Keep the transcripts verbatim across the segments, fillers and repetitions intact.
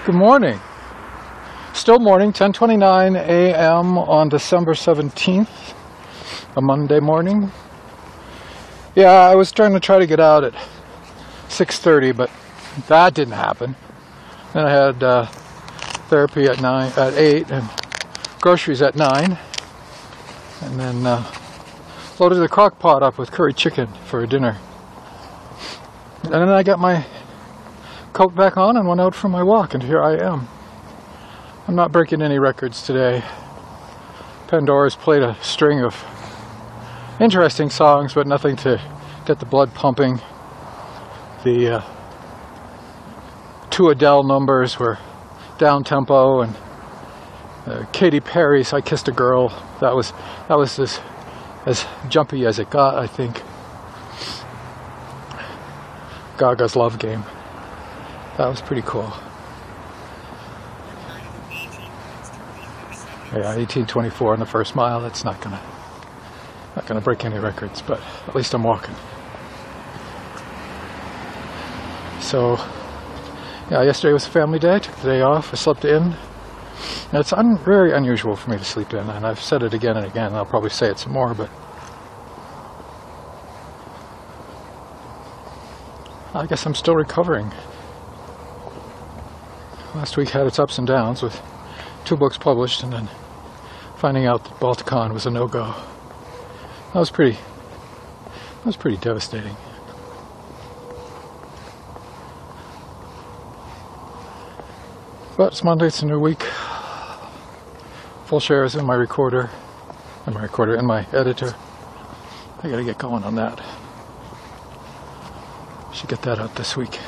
Good morning. Still morning, ten twenty-nine a m on December seventeenth, a Monday morning. Yeah, I was trying to try to get out at six thirty, but that didn't happen. Then I had uh, therapy at nine, at eight, and groceries at nine, and then uh, loaded the crock pot up with curry chicken for dinner. And then I got my coat back on and went out for my walk, and here I am. I'm not breaking any records today. Pandora's played a string of interesting songs, but nothing to get the blood pumping. The uh, two Adele numbers were down-tempo, and uh, Katy Perry's "I Kissed a Girl," that was that was as, as jumpy as it got, I think. Gaga's "Love Game." That was pretty cool. Yeah, eighteen twenty-four on the first mile. That's not gonna not gonna break any records, but at least I'm walking. So, yeah, yesterday was a family day. I took the day off. I slept in. Now, it's un very unusual for me to sleep in, and I've said it again and again, and I'll probably say it some more, but I guess I'm still recovering. Last week had its ups and downs with two books published and then finding out that Balticon was a no-go. That was pretty, that was pretty devastating. But it's Monday, it's a new week. Full shares in my recorder, in my recorder, in my editor. I gotta get going on that. Should get that out this week.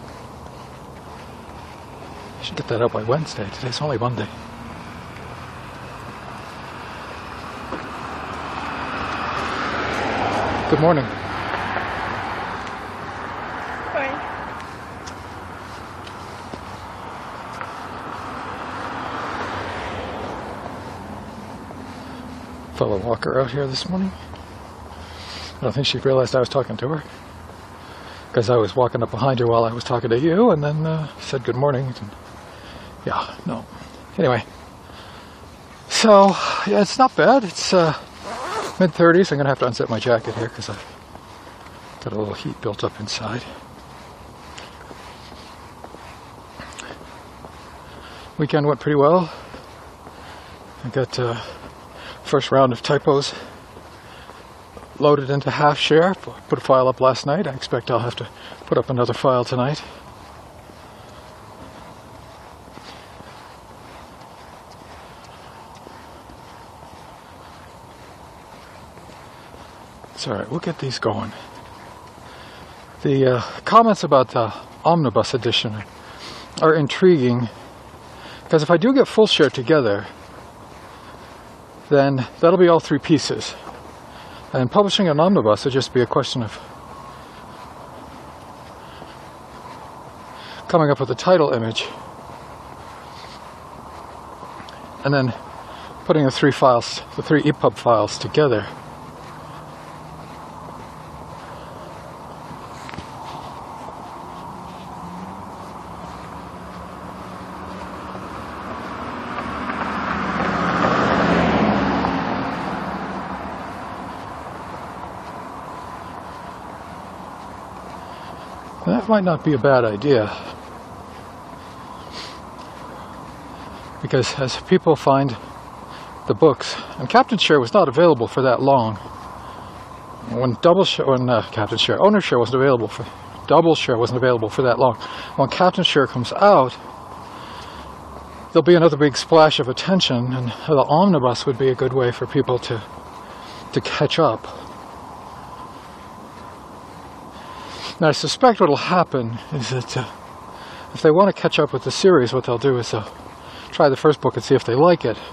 Should get that out by Wednesday. Today's only Monday. Good morning. Morning. Fellow walker out here this morning. I don't think she realized I was talking to her, because I was walking up behind her while I was talking to you, and then uh, said good morning. And yeah, no. Anyway, so yeah, it's not bad. It's uh, mid thirties. I'm gonna have to unzip my jacket here because I've got a little heat built up inside. Weekend went pretty well. I got uh, first round of typos loaded into half share. Put a file up last night. I expect I'll have to put up another file tonight. It's alright, we'll get these going. The uh, comments about the omnibus edition are intriguing, because if I do get full share together, then that'll be all three pieces. And publishing an omnibus would just be a question of coming up with a title image and then putting the three files, the three E P U B files together. That might not be a bad idea, because as people find the books, and Captain Share was not available for that long. When double share, when uh, Captain Share, Owner Share wasn't available for, double share wasn't available for that long. When Captain Share comes out, there'll be another big splash of attention, and the omnibus would be a good way for people to to catch up. Now, I suspect what will happen is that uh, if they want to catch up with the series, what they'll do is they'll try the first book and see if they like it.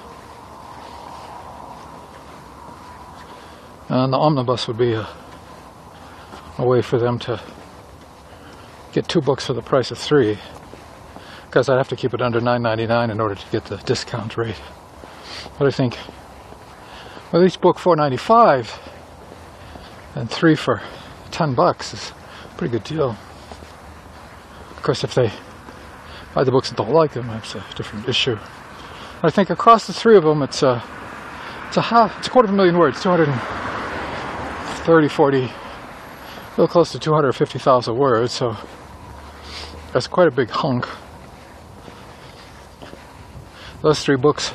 And the omnibus would be a, a way for them to get two books for the price of three, because I'd have to keep it under nine ninety-nine in order to get the discount rate. But I think with each book four ninety-five and three for ten bucks is a pretty good deal. Of course, if they Buy the books and don't like them, that's a different issue. I think across the three of them, it's a, it's a half, it's a quarter of a million words, two hundred thirty, forty, a little close to two hundred fifty thousand words, so that's quite a big hunk. Those three books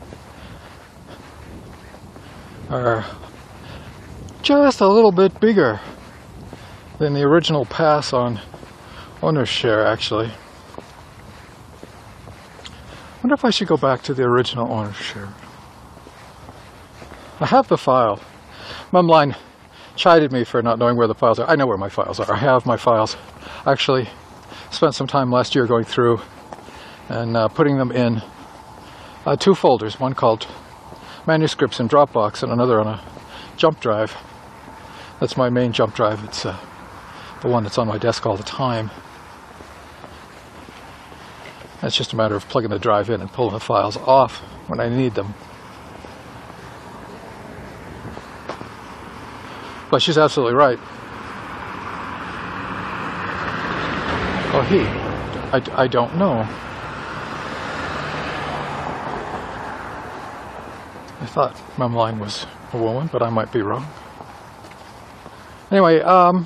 are just a little bit bigger than the original pass on owner's share, actually. I wonder if I should go back to the original owner's share. I have the file. Mumline chided me for not knowing where the files are. I know where my files are. I have my files. I actually spent some time last year going through and uh, putting them in uh, two folders, one called manuscripts in Dropbox and another on a jump drive. That's my main jump drive. It's uh, the one that's on my desk all the time. It's just a matter of plugging the drive in and pulling the files off when I need them. But she's absolutely right. Oh, he. I, I don't know. I thought Mumline was a woman, but I might be wrong. Anyway, um...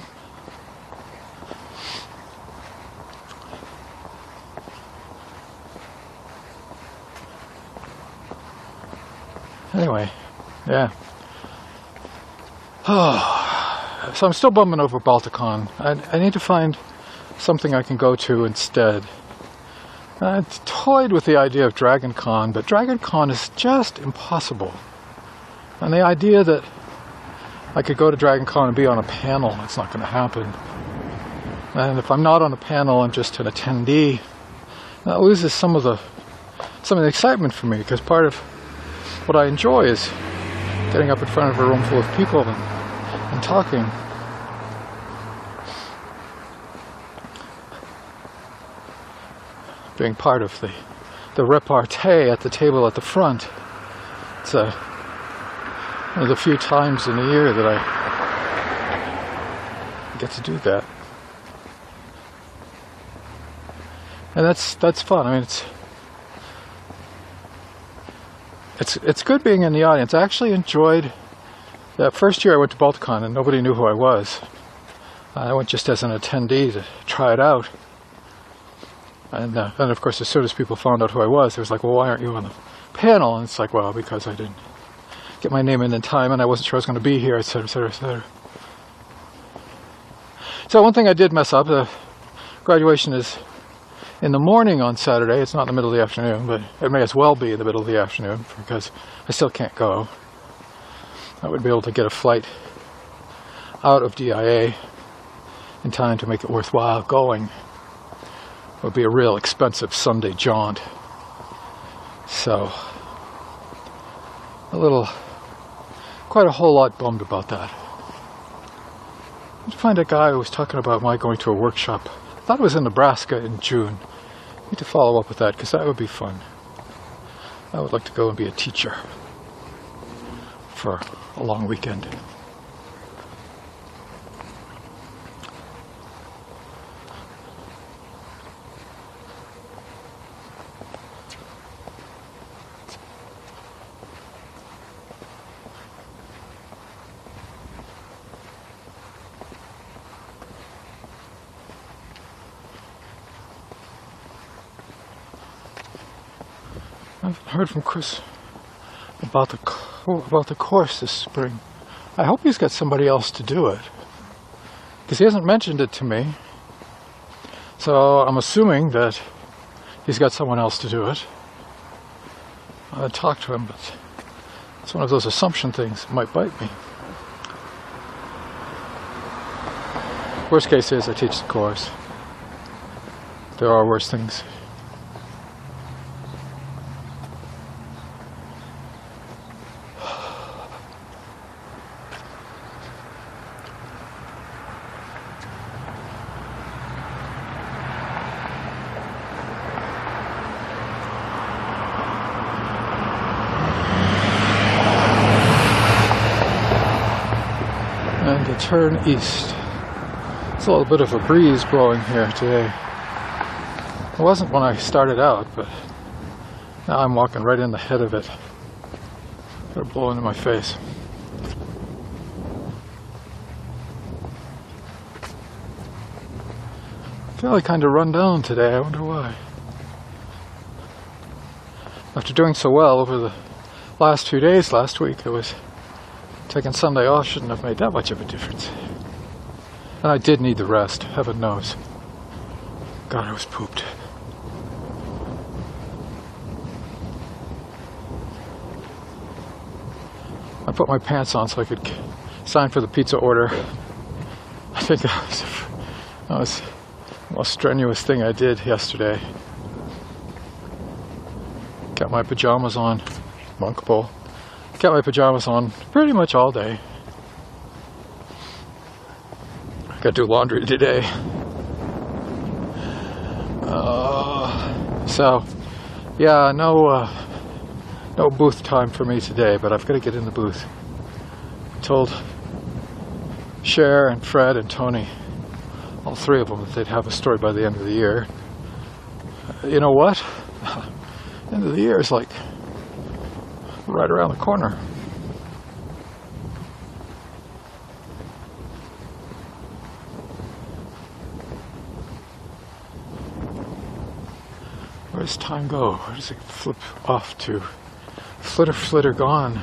Anyway, yeah. Oh, so I'm still bumming over Balticon. I, I need to find something I can go to instead. I toyed with the idea of DragonCon, but DragonCon is just impossible. And the idea that I could go to DragonCon and be on a panel, it's not going to happen. And if I'm not on a panel, I'm just an attendee. That loses some of the some of the excitement for me, because part of what I enjoy is getting up in front of a room full of people and, and talking. Being part of the, the repartee at the table at the front. It's a, one of the few times in the year that I get to do that. And that's that's fun. I mean, it's it's it's good being in the audience. I actually enjoyed that first year I went to Balticon and nobody knew who I was. I went just as an attendee to try it out. And uh, then, of course, as soon as people found out who I was, it was like, well, why aren't you on the panel? And it's like, well, because I didn't get my name in in time and I wasn't sure I was going to be here, et cetera, et cetera, et cetera. So one thing I did mess up, the graduation is in the morning on Saturday. It's not in the middle of the afternoon, but it may as well be in the middle of the afternoon because I still can't go. I wouldn't be able to get a flight out of D I A in time to make it worthwhile going. It would be a real expensive Sunday jaunt. So, a little, quite a whole lot bummed about that. I need to find a guy who was talking about my going to a workshop. I thought it was in Nebraska in June. I need to follow up with that because that would be fun. I would like to go and be a teacher for a long weekend. I haven't heard from Chris about the about the course this spring. I hope he's got somebody else to do it, because he hasn't mentioned it to me. So I'm assuming that he's got someone else to do it. I'll talk to him, but it's one of those assumption things that might bite me. Worst case is I teach the course. There are worse things. And to turn east. It's a little bit of a breeze blowing here today. It wasn't when I started out, but now I'm walking right in the head of it. It'll blow into my face. I feel like kind of run down today. I wonder why. After doing so well over the last few days last week, I was taking Sunday off. Shouldn't have made that much of a difference. And I did need the rest, heaven knows. God, I was pooped. I put my pants on so I could sign for the pizza order. I think that was, that was the most strenuous thing I did yesterday. Got my pajamas on, monk bowl. Got my pajamas on pretty much all day. I got to do laundry today. Uh, so, yeah, no, uh, no booth time for me today, but I've got to get in the booth. I told Cher and Fred and Tony, all three of them, that they'd have a story by the end of the year. Uh, you know what? The end of the year is like right around the corner. Where does time go? Where does it flip off to? Flitter, flitter, gone.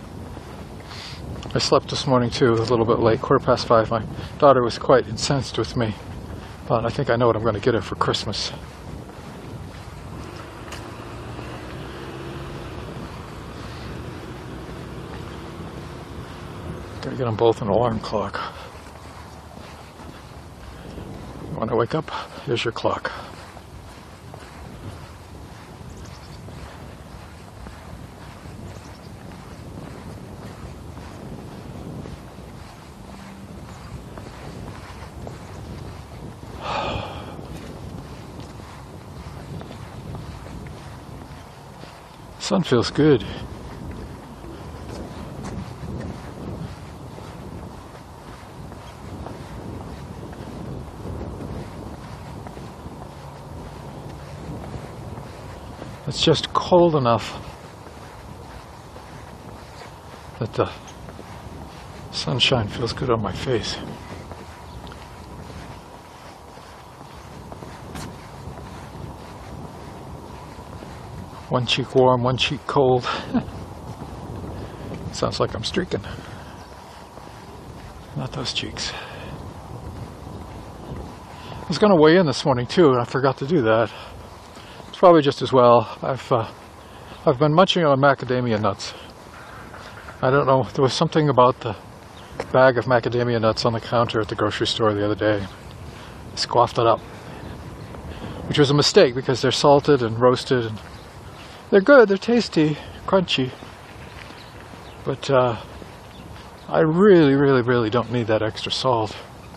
I slept this morning too, a little bit late, quarter past five. My daughter was quite incensed with me, but I think I know what I'm going to get her for Christmas. Gotta get them both an alarm clock. When I wake up, here's your clock. Sun feels good. It's just cold enough that the sunshine feels good on my face. One cheek warm, one cheek cold. Sounds like I'm streaking. Not those cheeks. I was going to weigh in this morning too, and I forgot to do that. It's probably just as well. I've uh, I've been munching on macadamia nuts. I don't know, there was something about the bag of macadamia nuts on the counter at the grocery store the other day. I scoffed it up, which was a mistake because they're salted and roasted and they're good, they're tasty, crunchy, but uh, I really, really, really don't need that extra salt.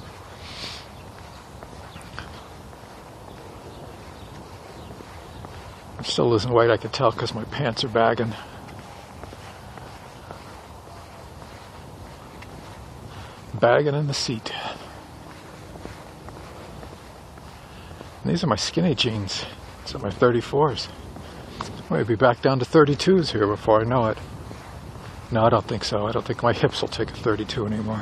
I'm still losing weight, I can tell, because my pants are bagging. Bagging in the seat. And these are my skinny jeans. These are my thirty-fours. I might be back down to thirty-twos here before I know it. No, I don't think so. I don't think my hips will take a thirty-two anymore.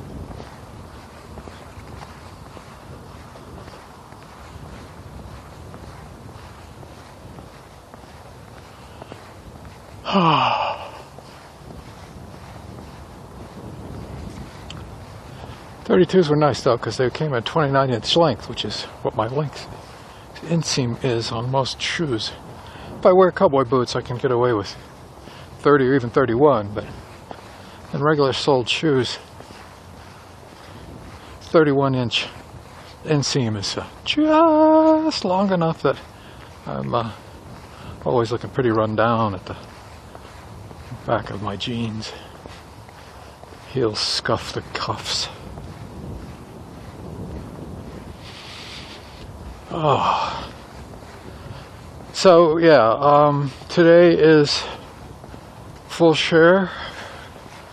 thirty-twos were nice though, because they came at twenty-nine inch length, which is what my length inseam is on most shoes. If I wear cowboy boots, I can get away with thirty or even thirty-one, but in regular soled shoes, thirty-one inch inseam is uh, just long enough that I'm uh, always looking pretty run down at the back of my jeans. Heels scuff the cuffs. Oh. So yeah, um, today is full share.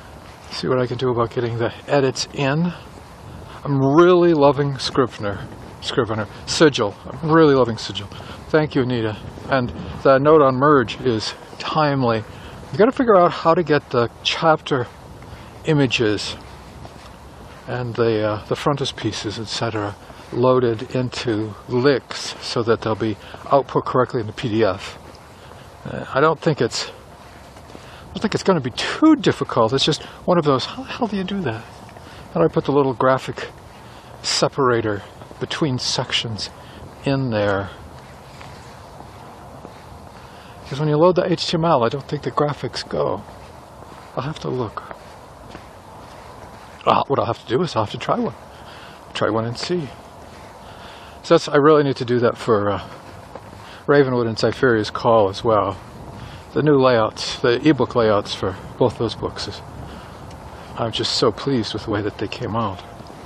See what I can do about getting the edits in. I'm really loving Scrivener. Scrivener. Sigil. I'm really loving Sigil. Thank you, Anita. And the note on Merge is timely. You got to figure out how to get the chapter images and the uh, the frontispieces, et cetera, loaded into licks so that they'll be output correctly in the P D F. Uh, I don't think it's I don't think it's going to be too difficult. It's just one of those. How the hell do you do that? How do I put the little graphic separator between sections in there? Because when you load the H T M L, I don't think the graphics go. I'll have to look. Well, what I'll have to do is I'll have to try one. Try one and see. So that's, I really need to do that for uh, Ravenwood and Cypheria's Call as well. The new layouts, the ebook layouts for both those books, is, I'm just so pleased with the way that they came out.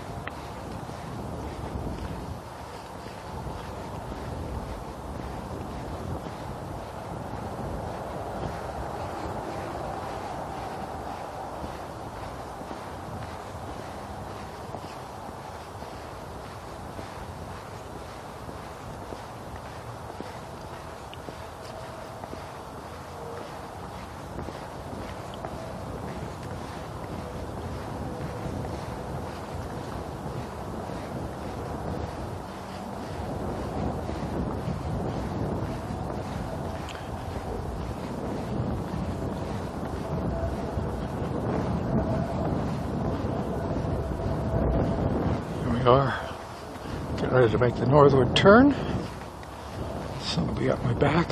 We are getting ready to make the northward turn. Sun will be up my back.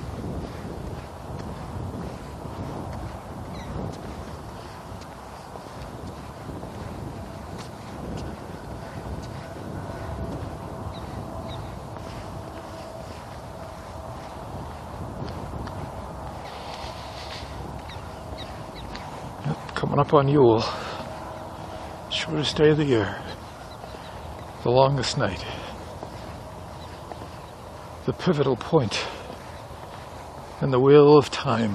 Yep, coming up on Yule. Shortest day of the year. The longest night. The pivotal point in the wheel of time.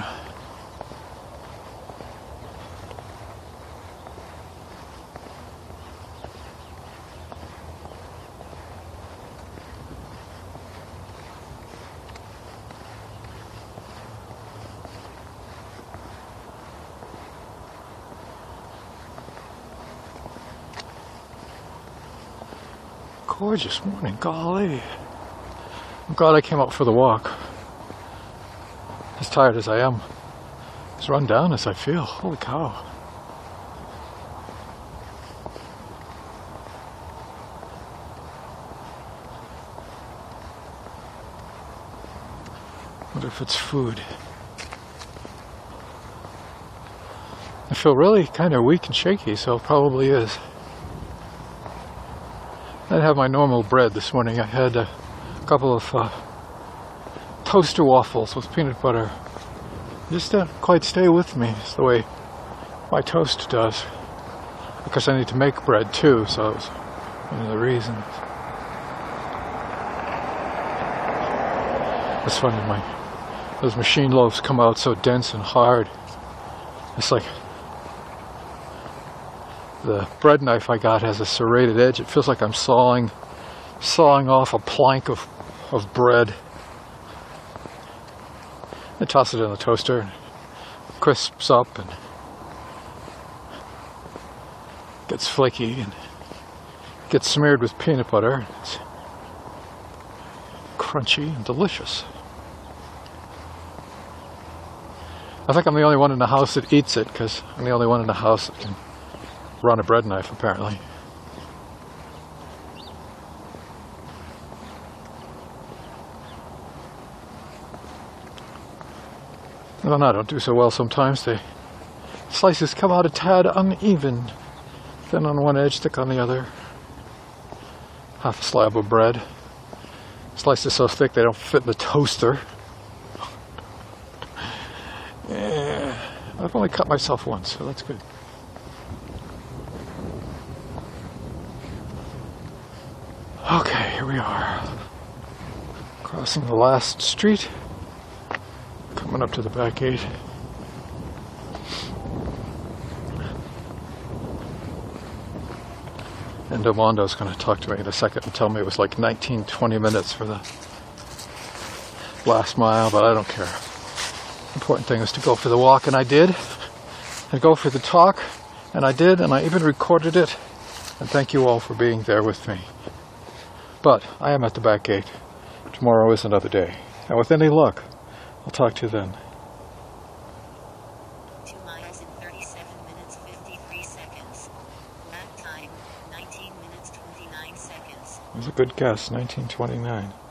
Gorgeous morning, golly. I'm glad I came out for the walk. As tired as I am, as run down as I feel. Holy cow. Wonder if it's food. I feel really kind of weak and shaky, so it probably is. I didn't have my normal bread this morning. I had a couple of uh, toaster waffles with peanut butter. Just didn't quite stay with me. It's the way my toast does. Because I need to make bread too, so it's one of the reasons. It's funny, my those machine loaves come out so dense and hard. It's like the bread knife I got has a serrated edge. It feels like I'm sawing sawing off a plank of, of bread. I toss it in the toaster and it crisps up and gets flaky and gets smeared with peanut butter. It's crunchy and delicious. I think I'm the only one in the house that eats it because I'm the only one in the house that can run a bread knife, apparently. I don't know, I don't do so well sometimes. The slices come out a tad uneven. Thin on one edge, thick on the other. Half a slab of bread. Slices so thick they don't fit in the toaster. Yeah, I've only cut myself once, so that's good. Okay, here we are. Crossing the last street. Coming up to the back gate. And Domondo's going to talk to me in a second and tell me it was like nineteen, twenty minutes for the last mile, but I don't care. Important thing is to go for the walk, and I did. And go for the talk, and I did, and I even recorded it. And thank you all for being there with me. But I am at the back gate. Tomorrow is another day. And with any luck, I'll talk to you then. two miles in thirty-seven minutes fifty-three seconds. Lap time, nineteen minutes twenty-nine seconds. It was a good guess, nineteen twenty-nine.